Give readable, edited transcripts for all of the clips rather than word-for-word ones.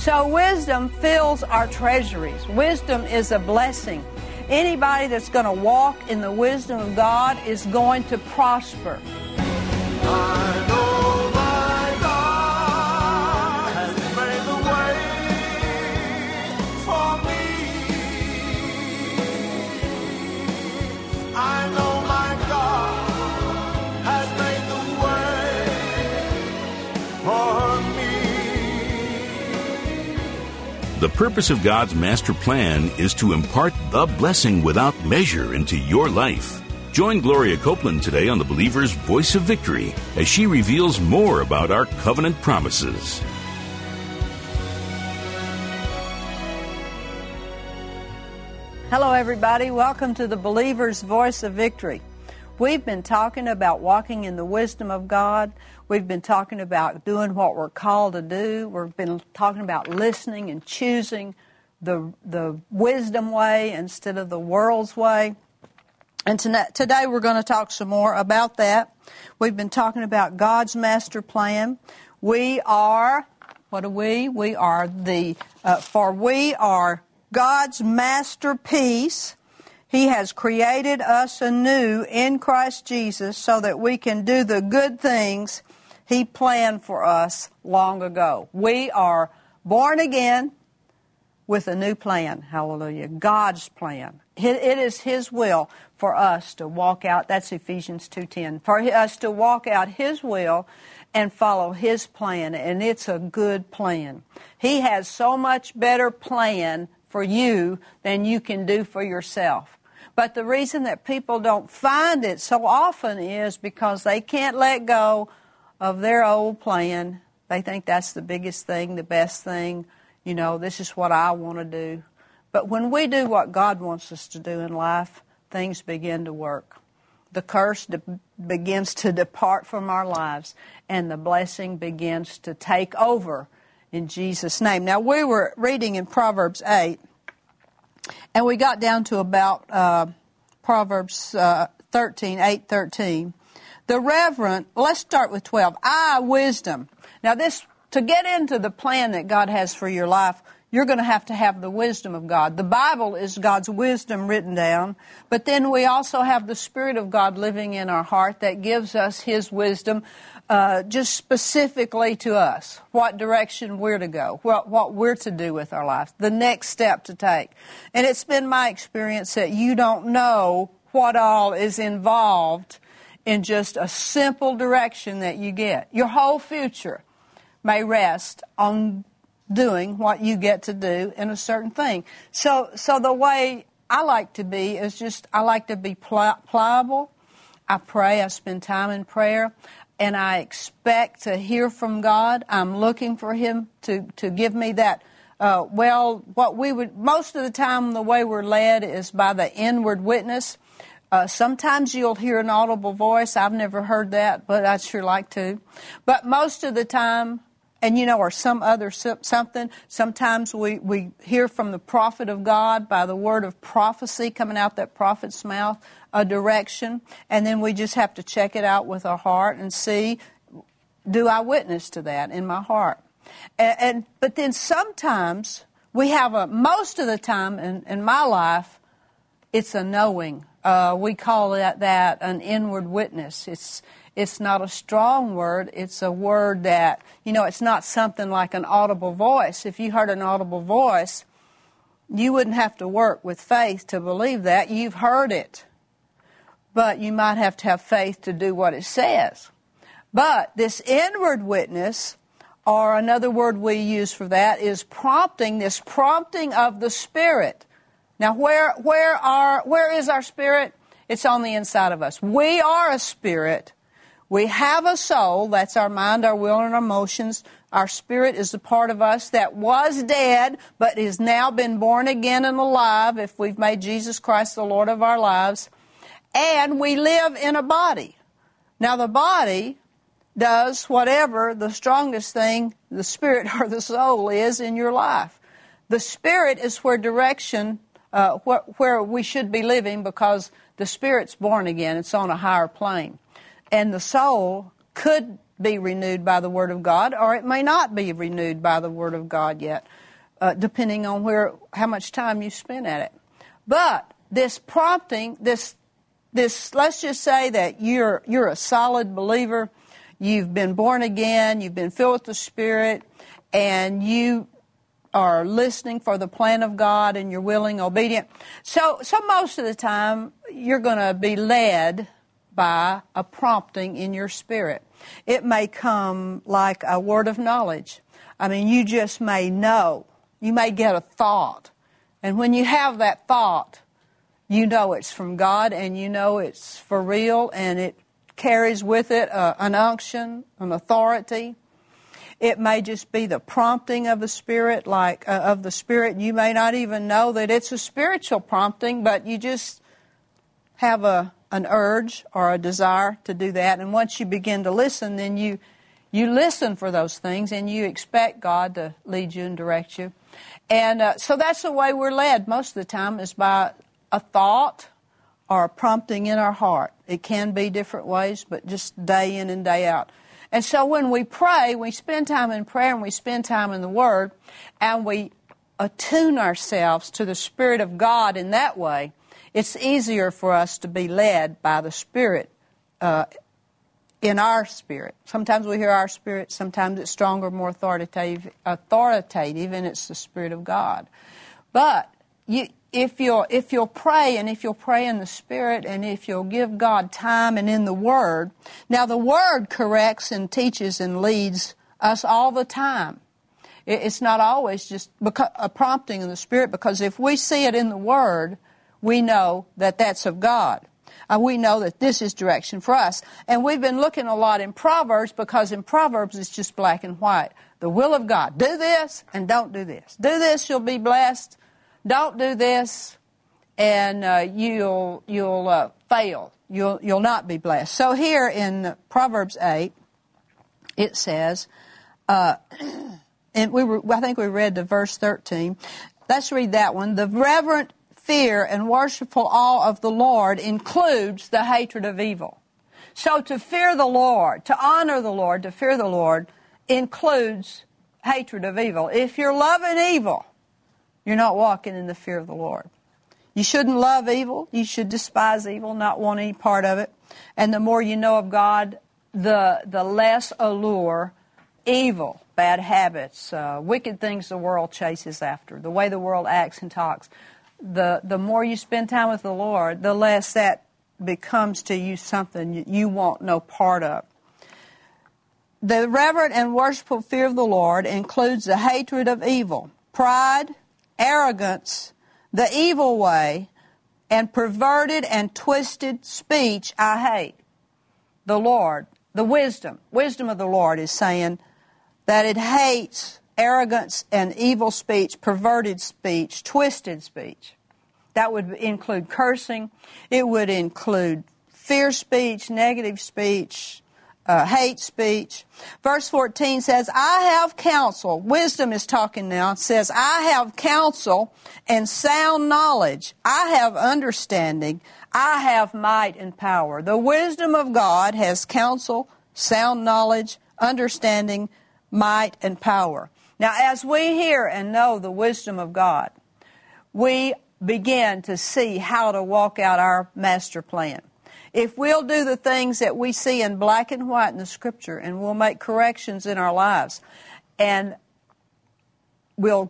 So wisdom fills our treasuries. Wisdom is a blessing. Anybody that's going to walk in the wisdom of God is going to prosper. I know my God has made the way for me. I know my God has made the way for me. The purpose of God's master plan is to impart the blessing without measure into your life. Join Gloria Copeland today on the Believer's Voice of Victory as she reveals more about our covenant promises. Hello, everybody. Welcome to the Believer's Voice of Victory. We've been talking about walking in the wisdom of God. We've been talking about doing what we're called to do. We've been talking about listening and choosing the wisdom way instead of the world's way. And today we're going to talk some more about that. We've been talking about God's master plan. We are, what are we? We are we are God's masterpiece. He has created us anew in Christ Jesus so that we can do the good things He planned for us long ago. We are born again with a new plan. Hallelujah. God's plan. It is His will for us to walk out, that's Ephesians 2:10, for us to walk out His will and follow His plan, and it's a good plan. He has so much better plan for you than you can do for yourself. But the reason that people don't find it so often is because they can't let go of their old plan. They think that's the biggest thing, the best thing. You know, this is what I want to do. But when we do what God wants us to do in life, things begin to work. The curse begins to depart from our lives, and the blessing begins to take over in Jesus' name. Now, we were reading in Proverbs 8, and we got down to about Proverbs 8:13. The reverent, let's start with 12. Wisdom. Now, to get into the plan that God has for your life, you're going to have the wisdom of God. The Bible is God's wisdom written down, but then we also have the Spirit of God living in our heart that gives us His wisdom just specifically to us, what direction we're to go, what we're to do with our life, the next step to take. And it's been my experience that you don't know what all is involved in just a simple direction that you get. Your whole future may rest on doing what you get to do in a certain thing. So the way I like to be is I like to be pliable. I pray. I spend time in prayer. And I expect to hear from God. I'm looking for Him to give me that. Most of the time the way we're led is by the inward witness. Sometimes you'll hear an audible voice. I've never heard that, but I'd sure like to. But most of the time, or some other something. Sometimes we hear from the prophet of God by the word of prophecy coming out that prophet's mouth, a direction, and then we just have to check it out with our heart and see, do I witness to that in my heart? But then sometimes we have most of the time in my life, it's a knowing. We call that an inward witness. It's not a strong word. It's a word that, it's not something like an audible voice. If you heard an audible voice, you wouldn't have to work with faith to believe that. You've heard it. But you might have to have faith to do what it says. But this inward witness, or another word we use for that, is prompting, this prompting of the Spirit. Now, where is our spirit? It's on the inside of us. We are a spirit. We have a soul, that's our mind, our will, and our emotions. Our spirit is a part of us that was dead, but has now been born again and alive if we've made Jesus Christ the Lord of our lives. And we live in a body. Now the body does whatever the strongest thing, the spirit or the soul is in your life. The spirit is where direction, where we should be living, because the spirit's born again. It's on a higher plane. And the soul could be renewed by the Word of God, or it may not be renewed by the Word of God yet, depending on how much time you spend at it. But this prompting, this let's just say that you're a solid believer, you've been born again, you've been filled with the Spirit, and you are listening for the plan of God, and you're willing, obedient. So most of the time, you're going to be led by a prompting in your spirit. It may come like a word of knowledge. I mean, you just may know. You may get a thought. And when you have that thought, you know it's from God, and you know it's for real, and it carries with it an unction, an authority. It may just be the prompting of the Spirit, of the Spirit. You may not even know that it's a spiritual prompting, but you just have an urge or a desire to do that. And once you begin to listen, then you listen for those things, and you expect God to lead you and direct you. And so that's the way we're led most of the time, is by a thought or a prompting in our heart. It can be different ways, but just day in and day out. And so when we pray, we spend time in prayer and we spend time in the Word, and we attune ourselves to the Spirit of God in that way, it's easier for us to be led by the Spirit in our spirit. Sometimes we hear our spirit, sometimes it's stronger, more authoritative, and it's the Spirit of God. But if you'll pray, and if you'll pray in the Spirit, and if you'll give God time and in the Word, now the Word corrects and teaches and leads us all the time. It's not always just a prompting in the Spirit, because if we see it in the Word, we know that that's of God. We know that this is direction for us. And we've been looking a lot in Proverbs, because in Proverbs it's just black and white. The will of God. Do this and don't do this. Do this, you'll be blessed. Don't do this, and you'll fail. You'll not be blessed. So here in Proverbs 8, it says, and I think we read the verse 13. Let's read that one. The reverent fear and worshipful awe of the Lord includes the hatred of evil. So to fear the Lord, to honor the Lord, to fear the Lord includes hatred of evil. If you're loving evil, you're not walking in the fear of the Lord. You shouldn't love evil. You should despise evil, not want any part of it. And the more you know of God, the less allure evil, bad habits, wicked things the world chases after, the way the world acts and talks. The more you spend time with the Lord, the less that becomes to you something you want no part of. The reverent and worshipful fear of the Lord includes the hatred of evil, pride, arrogance, the evil way, and perverted and twisted speech I hate. The Lord, the wisdom of the Lord is saying that it hates arrogance and evil speech, perverted speech, twisted speech. That would include cursing. It would include fear speech, negative speech, hate speech. Verse 14 says, I have counsel. Wisdom is talking now. It says, I have counsel and sound knowledge. I have understanding. I have might and power. The wisdom of God has counsel, sound knowledge, understanding, might, and power. Now, as we hear and know the wisdom of God, we begin to see how to walk out our master plan. If we'll do the things that we see in black and white in the Scripture, and we'll make corrections in our lives, and we'll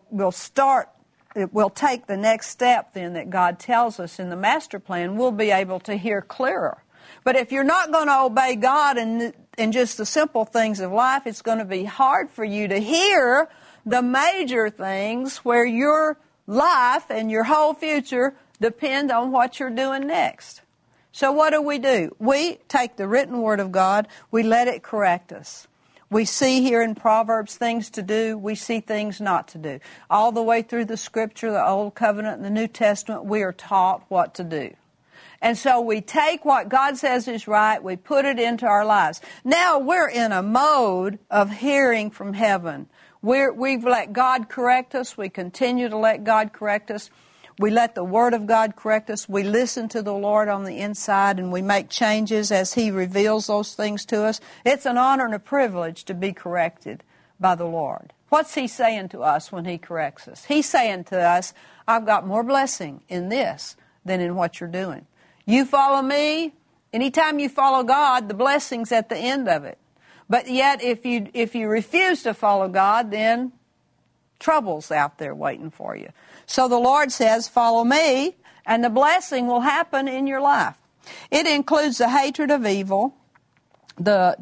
take the next step then that God tells us in the master plan, we'll be able to hear clearer. But if you're not going to obey God in just the simple things of life, it's going to be hard for you to hear the major things where your life and your whole future depend on what you're doing next. So what do? We take the written Word of God, we let it correct us. We see here in Proverbs things to do, we see things not to do. All the way through the Scripture, the Old Covenant and the New Testament, we are taught what to do. And so we take what God says is right, we put it into our lives. Now we're in a mode of hearing from heaven. We've let God correct us, we continue to let God correct us. We let the Word of God correct us. We listen to the Lord on the inside, and we make changes as He reveals those things to us. It's an honor and a privilege to be corrected by the Lord. What's He saying to us when He corrects us? He's saying to us, I've got more blessing in this than in what you're doing. You follow me. Anytime you follow God, the blessing's at the end of it. But yet, if you refuse to follow God, then trouble's out there waiting for you. So the Lord says, follow me, and the blessing will happen in your life. It includes the hatred of evil, the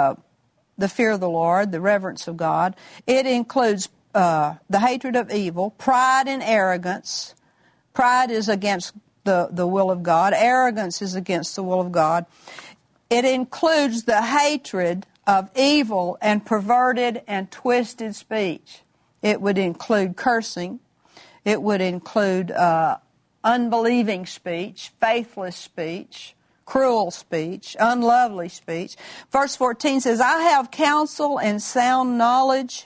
fear of the Lord, the reverence of God. It includes the hatred of evil, pride and arrogance. Pride is against the will of God. Arrogance is against the will of God. It includes the hatred of evil and perverted and twisted speech. It would include cursing. It would include unbelieving speech, faithless speech, cruel speech, unlovely speech. Verse 14 says, I have counsel and sound knowledge.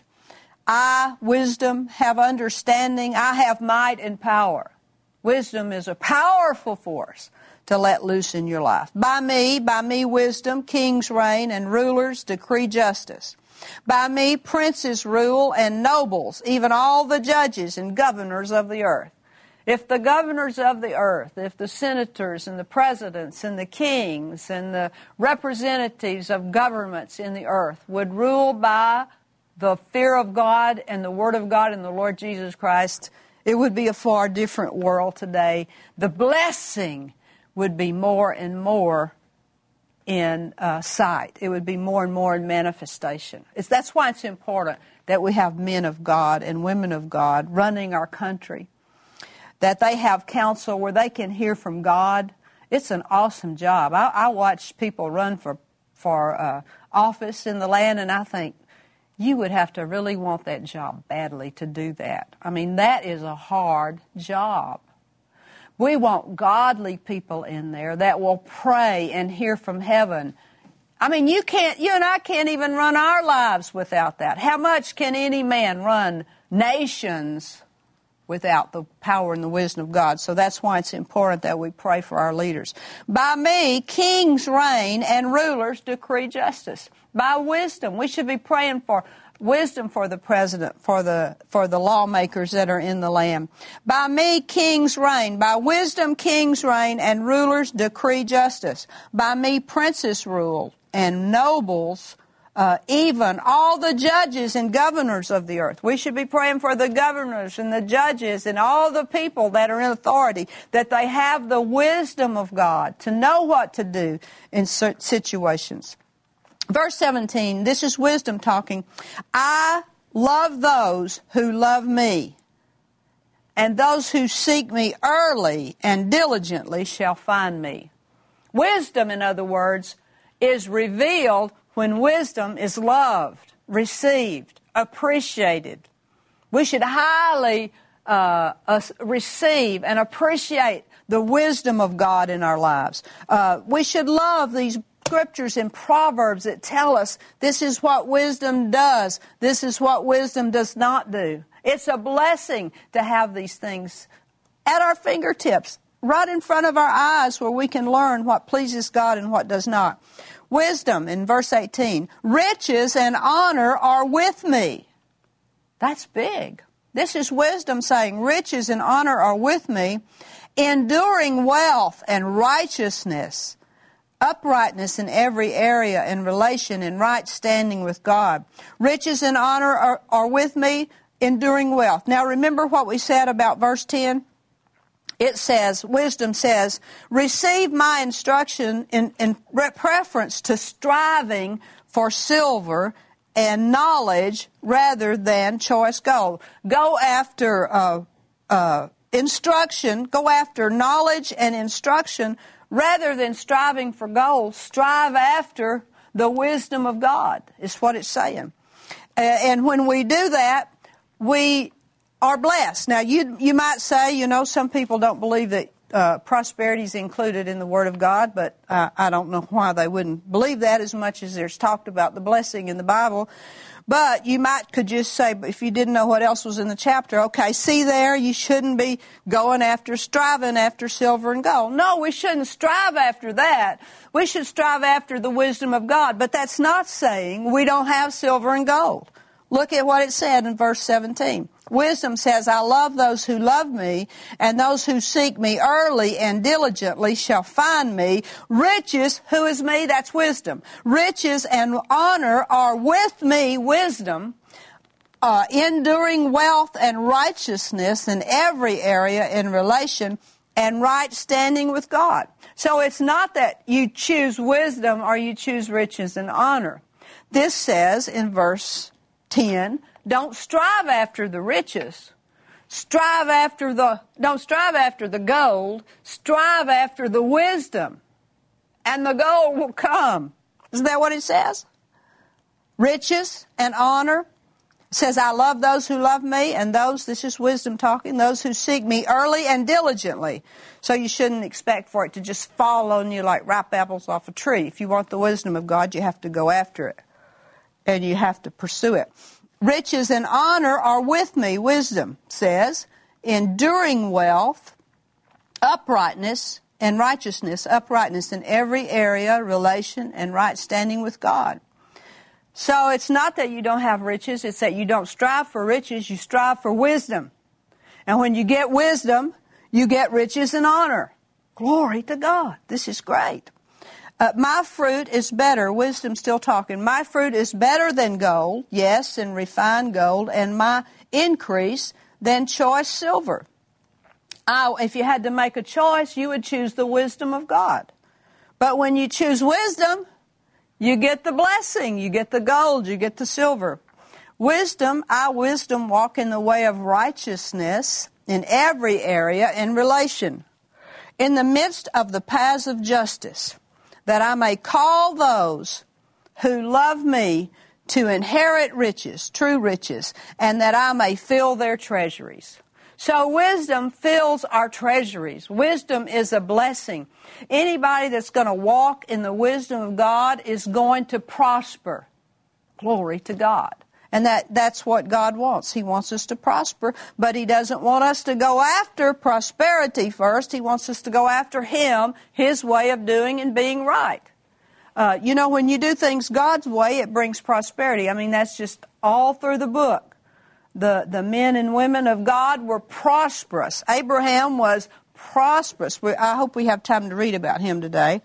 I, wisdom, have understanding. I have might and power. Wisdom is a powerful force to let loose in your life. By me, wisdom, kings reign and rulers decree justice. By me, princes rule and nobles, even all the judges and governors of the earth. If the governors of the earth, if the senators and the presidents and the kings and the representatives of governments in the earth would rule by the fear of God and the Word of God and the Lord Jesus Christ, it would be a far different world today. The blessing would be more and more in sight. It would be more and more in manifestation. That's why it's important that we have men of God and women of God running our country, that they have counsel where they can hear from God. It's an awesome job. I watch people run for office in the land, and I think, you would have to really want that job badly to do that. I mean, that is a hard job. We want godly people in there that will pray and hear from heaven. I mean, you and I can't even run our lives without that. How much can any man run nations without the power and the wisdom of God? So that's why it's important that we pray for our leaders. By me, kings reign and rulers decree justice. By wisdom, we should be praying for wisdom for the president, for the lawmakers that are in the land. By me, kings reign. By wisdom, kings reign, and rulers decree justice. By me, princes rule, and nobles, even all the judges and governors of the earth. We should be praying for the governors and the judges and all the people that are in authority, that they have the wisdom of God to know what to do in certain situations. Verse 17, this is wisdom talking. I love those who love me, and those who seek me early and diligently shall find me. Wisdom, in other words, is revealed when wisdom is loved, received, appreciated. We should highly receive and appreciate the wisdom of God in our lives. We should love these scriptures in Proverbs that tell us this is what wisdom does, this is what wisdom does not do. It's a blessing to have these things at our fingertips, right in front of our eyes, where we can learn what pleases God and what does not. Wisdom, in verse 18, riches and honor are with me. That's big. This is wisdom saying, riches and honor are with me, enduring wealth and righteousness, uprightness in every area and relation and right standing with God. Riches and honor are with me, enduring wealth. Now remember what we said about verse 10? It says, wisdom says, receive my instruction in preference to striving for silver and knowledge rather than choice gold. Go after instruction, go after knowledge and instruction rather than striving for gold. Strive after the wisdom of God, is what it's saying. And when we do that, we are blessed. Now, you might say, some people don't believe that prosperity is included in the Word of God, but I don't know why they wouldn't believe that as much as there's talked about the blessing in the Bible. But you could just say, if you didn't know what else was in the chapter, okay, see there, you shouldn't be striving after silver and gold. No, we shouldn't strive after that. We should strive after the wisdom of God. But that's not saying we don't have silver and gold. Look at what it said in verse 17. Wisdom says, I love those who love me, and those who seek me early and diligently shall find me. Riches, who is me? That's wisdom. Riches and honor are with me, wisdom, enduring wealth and righteousness in every area in relation and right standing with God. So it's not that you choose wisdom or you choose riches and honor. This says in verse 10, don't strive after the riches. Don't strive after the gold. Strive after the wisdom. And the gold will come. Isn't that what it says? Riches and honor. It says, I love those who love me, and this is wisdom talking, those who seek me early and diligently. So you shouldn't expect for it to just fall on you like ripe apples off a tree. If you want the wisdom of God, you have to go after it. And you have to pursue it. Riches and honor are with me, wisdom says, enduring wealth, uprightness and righteousness, uprightness in every area, relation, and right standing with God. So it's not that you don't have riches, it's that you don't strive for riches, you strive for wisdom. And when you get wisdom, you get riches and honor. Glory to God. This is great. My fruit is better, wisdom still talking, my fruit is better than gold, yes, and refined gold, and my increase than choice silver. If you had to make a choice, you would choose the wisdom of God. But when you choose wisdom, you get the blessing, you get the gold, you get the silver. Wisdom, I wisdom walk in the way of righteousness in every area in relation, in the midst of the paths of justice, that I may call those who love me to inherit riches, true riches, and that I may fill their treasuries. So wisdom fills our treasuries. Wisdom is a blessing. Anybody that's going to walk in the wisdom of God is going to prosper. Glory to God. And that's what God wants. He wants us to prosper, but He doesn't want us to go after prosperity first. He wants us to go after Him, His way of doing and being right. When you do things God's way, it brings prosperity. I mean, that's just all through the book. The men and women of God were prosperous. Abraham was prosperous. I hope we have time to read about him today.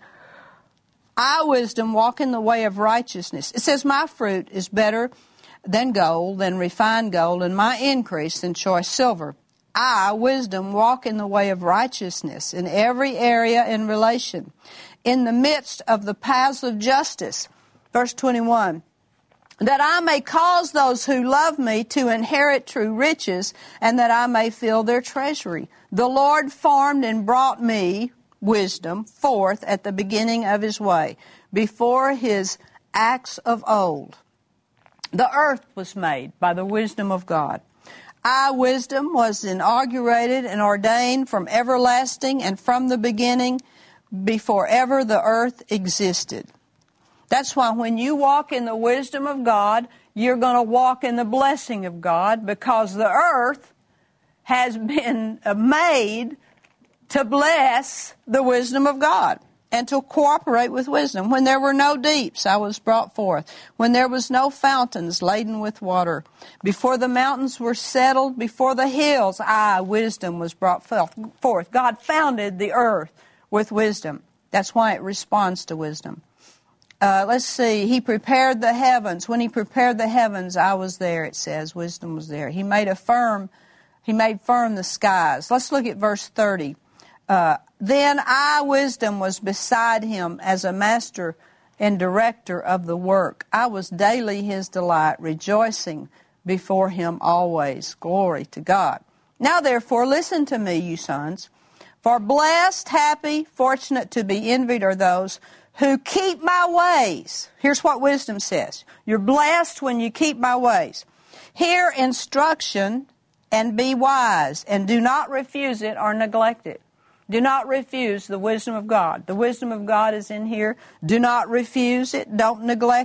I, wisdom, walk in the way of righteousness. It says, my fruit is better than gold, than refined gold, and my increase than choice silver. I, wisdom, walk in the way of righteousness in every area in relation, in the midst of the paths of justice. Verse 21, that I may cause those who love me to inherit true riches, and that I may fill their treasury. The Lord formed and brought me, wisdom, forth at the beginning of His way, before His acts of old. The earth was made by the wisdom of God. I, wisdom, was inaugurated and ordained from everlasting and from the beginning, before ever the earth existed. That's why when you walk in the wisdom of God, you're going to walk in the blessing of God, because the earth has been made to bless the wisdom of God and to cooperate with wisdom. When there were no deeps, I was brought forth. When there was no fountains laden with water. Before the mountains were settled, before the hills, I, wisdom, was brought forth. God founded the earth with wisdom. That's why it responds to wisdom. Let's see. He prepared the heavens. When He prepared the heavens, I was there, it says. Wisdom was there. He made firm the skies. Let's look at verse 30. Then I, wisdom, was beside Him as a master and director of the work. I was daily His delight, rejoicing before Him always. Glory to God. Now therefore, listen to me, you sons. For blessed, happy, fortunate, to be envied are those who keep my ways. Here's what wisdom says. You're blessed when you keep my ways. Hear instruction and be wise, and do not refuse it or neglect it. Do not refuse the wisdom of God. The wisdom of God is in here. Do not refuse it. Don't neglect it.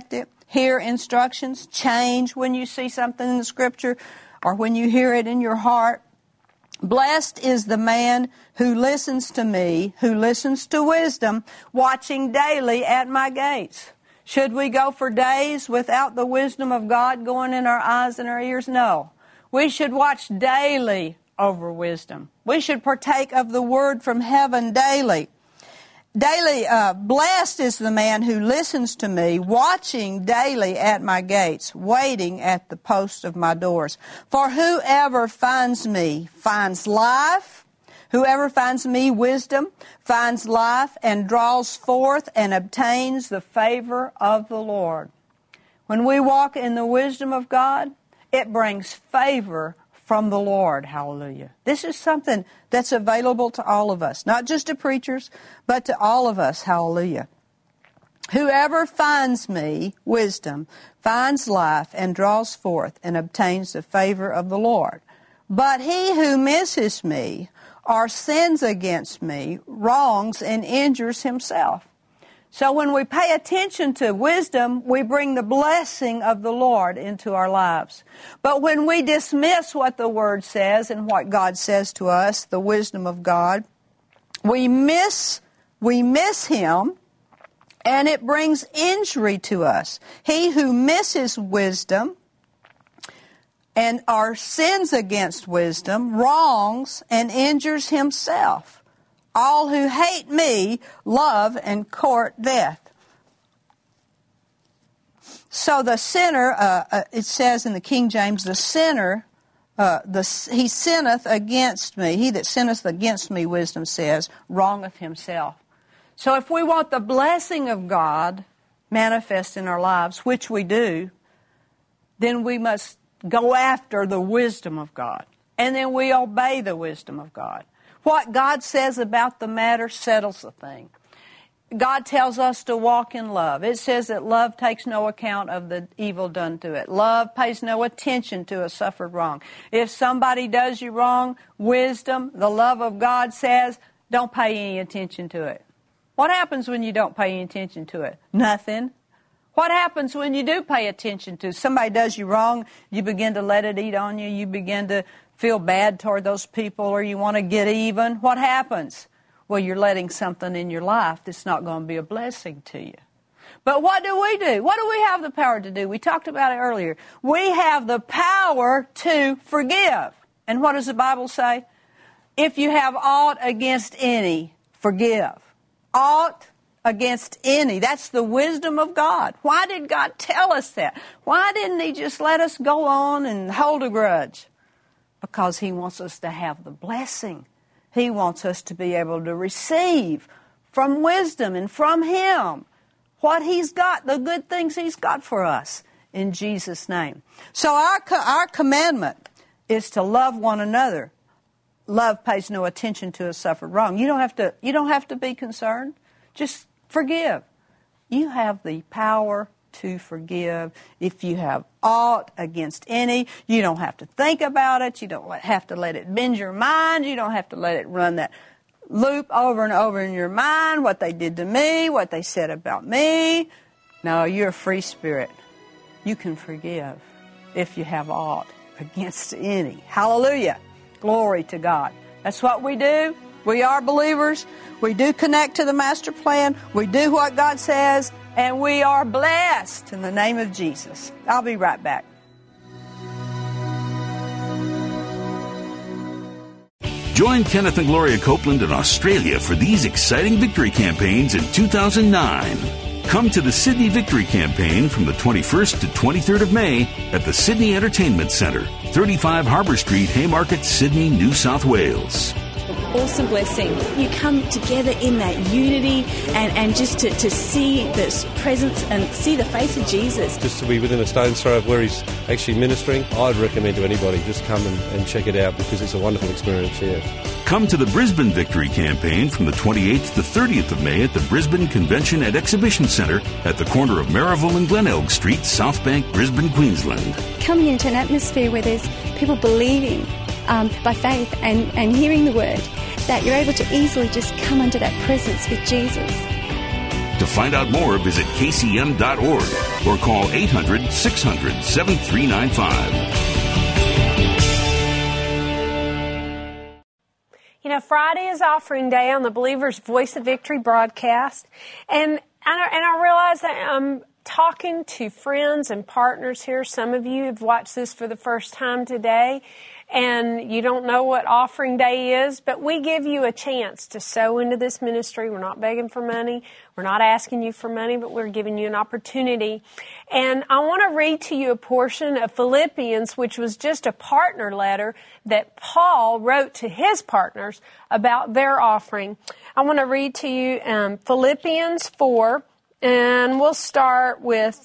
hear instructions change when you see something in the Scripture or when you hear it in your heart. Blessed is the man who listens to me, who listens to wisdom, watching daily at my gates. Should we go for days without the wisdom of God going in our eyes and our ears? No. We should watch daily over wisdom. We should partake of the word from heaven daily. Blessed is the man who listens to me, watching daily at my gates, waiting at the posts of my doors. For whoever finds me finds life. Whoever finds me wisdom finds life and draws forth and obtains the favor of the Lord. When we walk in the wisdom of God, it brings favor from the Lord. Hallelujah. This is something that's available to all of us, not just to preachers, but to all of us. Hallelujah. Whoever finds me wisdom finds life and draws forth and obtains the favor of the Lord. But he who misses me or sins against me wrongs and injures himself. So when we pay attention to wisdom, we bring the blessing of the Lord into our lives. But when we dismiss what the Word says and what God says to us, the wisdom of God, we miss Him, and it brings injury to us. He who misses wisdom and or sins against wisdom wrongs and injures himself. All who hate me love and court death. So the sinner, it says in the King James, the sinner, he sinneth against me. He that sinneth against me, wisdom says, wrongeth himself. So if we want the blessing of God manifest in our lives, which we do, then we must go after the wisdom of God. And then we obey the wisdom of God. What God says about the matter settles the thing. God tells us to walk in love. It says that love takes no account of the evil done to it. Love pays no attention to a suffered wrong. If somebody does you wrong, wisdom, the love of God says, don't pay any attention to it. What happens when you don't pay any attention to it? Nothing. What happens when you do pay attention to somebody does you wrong? You begin to let it eat on you. You begin to feel bad toward those people, or you want to get even. What happens? Well, you're letting something in your life that's not going to be a blessing to you. But what do? What do we have the power to do? We talked about it earlier. We have the power to forgive. And what does the Bible say? If you have aught against any, forgive. Aught against any. That's the wisdom of God. Why did God tell us that? Why didn't He just let us go on and hold a grudge? Because He wants us to have the blessing. He wants us to be able to receive from wisdom and from Him what He's got, the good things He's got for us in Jesus' name. So our commandment is to love one another. Love pays no attention to a suffered wrong. You don't have to be concerned. Just forgive. You have the power to forgive. If you have aught against any, you don't have to think about it. You don't have to let it bend your mind. You don't have to let it run that loop over and over in your mind, what they did to me, what they said about me. No, you're a free spirit. You can forgive if you have aught against any. Hallelujah. Glory to God. That's what we do. We are believers. We do connect to the master plan. We do what God says. And we are blessed in the name of Jesus. I'll be right back. Join Kenneth and Gloria Copeland in Australia for these exciting victory campaigns in 2009. Come to the Sydney Victory Campaign from the 21st to 23rd of May at the Sydney Entertainment Centre, 35 Harbour Street, Haymarket, Sydney, New South Wales. Awesome blessing. You come together in that unity and just to see this presence and see the face of Jesus. Just to be within a stone's throw of where He's actually ministering, I'd recommend to anybody, just come and check it out because it's a wonderful experience here. Come to the Brisbane Victory Campaign from the 28th to 30th of May at the Brisbane Convention and Exhibition Centre at the corner of Mariville and Glenelg Street, South Bank, Brisbane, Queensland. Coming into an atmosphere where there's people believing by faith and hearing the word, that you're able to easily just come under that presence with Jesus. To find out more, visit kcm.org or call 800-600-7395. You know, Friday is offering day on the Believer's Voice of Victory broadcast, and I realize that I'm talking to friends and partners here. Some of you have watched this for the first time today, and you don't know what offering day is, but we give you a chance to sow into this ministry. We're not begging for money. We're not asking you for money, but we're giving you an opportunity. And I want to read to you a portion of Philippians, which was just a partner letter that Paul wrote to his partners about their offering. I want to read to you Philippians 4, and we'll start with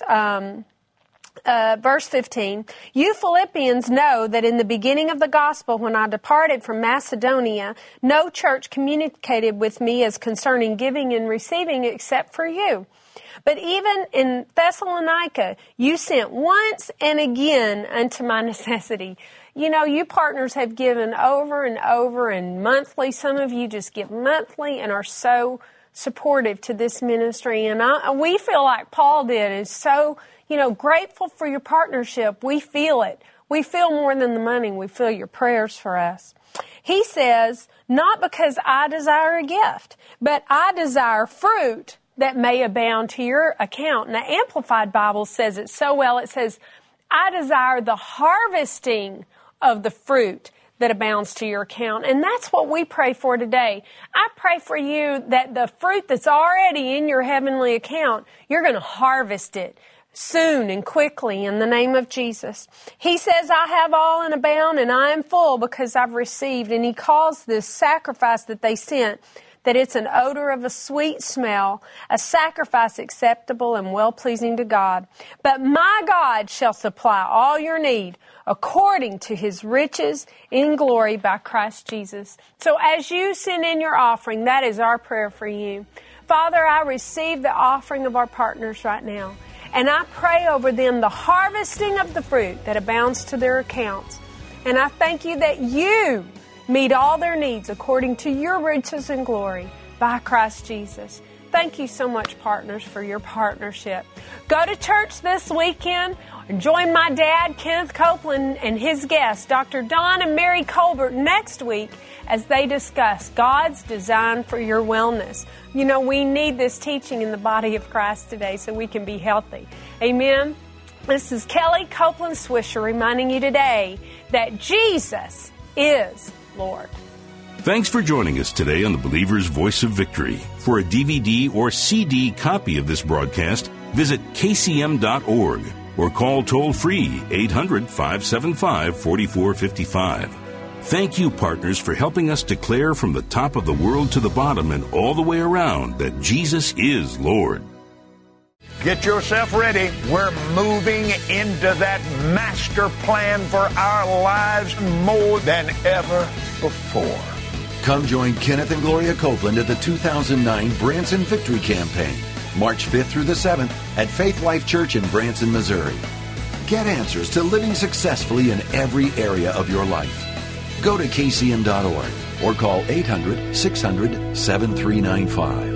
verse 15. You Philippians know that in the beginning of the gospel, when I departed from Macedonia, no church communicated with me as concerning giving and receiving except for you. But even in Thessalonica, you sent once and again unto my necessity. You know, you partners have given over and over and monthly. Some of you just give monthly and are so supportive to this ministry. And we feel like Paul did, is so, grateful for your partnership. We feel it. We feel more than the money. We feel your prayers for us. He says, not because I desire a gift, but I desire fruit that may abound to your account. And the Amplified Bible says it so well. It says, I desire the harvesting of the fruit that abounds to your account. And that's what we pray for today. I pray for you that the fruit that's already in your heavenly account, you're going to harvest it soon and quickly in the name of Jesus. He says, I have all and abound, and I am full because I've received. And he calls this sacrifice that they sent, that it's an odor of a sweet smell, a sacrifice acceptable and well-pleasing to God. But my God shall supply all your need according to his riches in glory by Christ Jesus. So as you send in your offering, that is our prayer for you. Father, I receive the offering of our partners right now, and I pray over them the harvesting of the fruit that abounds to their accounts. And I thank you that you meet all their needs according to your riches and glory by Christ Jesus. Thank you so much, partners, for your partnership. Go to church this weekend. Join my dad, Kenneth Copeland, and his guests, Dr. Don and Mary Colbert, next week as they discuss God's design for your wellness. You know, we need this teaching in the body of Christ today so we can be healthy. Amen. This is Kelly Copeland Swisher reminding you today that Jesus is Lord. Thanks for joining us today on the Believer's Voice of Victory. For a DVD or CD copy of this broadcast, visit kcm.org or call toll-free 800-575-4455. Thank you, partners, for helping us declare from the top of the world to the bottom and all the way around that Jesus is Lord. Get yourself ready. We're moving into that master plan for our lives more than ever before. Come join Kenneth and Gloria Copeland at the 2009 Branson Victory Campaign, March 5th through the 7th at Faith Life Church in Branson, Missouri. Get answers to living successfully in every area of your life. Go to kcm.org or call 800-600-7395.